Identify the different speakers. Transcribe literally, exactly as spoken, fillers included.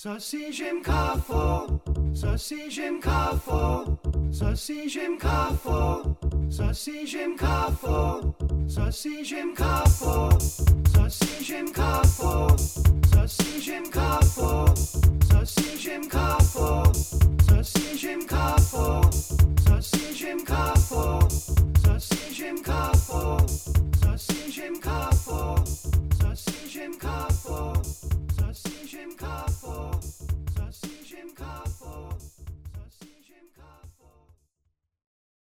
Speaker 1: Ceci j'aime Carrefour, ceci j'aime Carrefour, ceci j'aime Carrefour, ceci j'aime Carrefour, ceci j'aime Carrefour, ceci j'aime Carrefour, ceci j'aime Carrefour.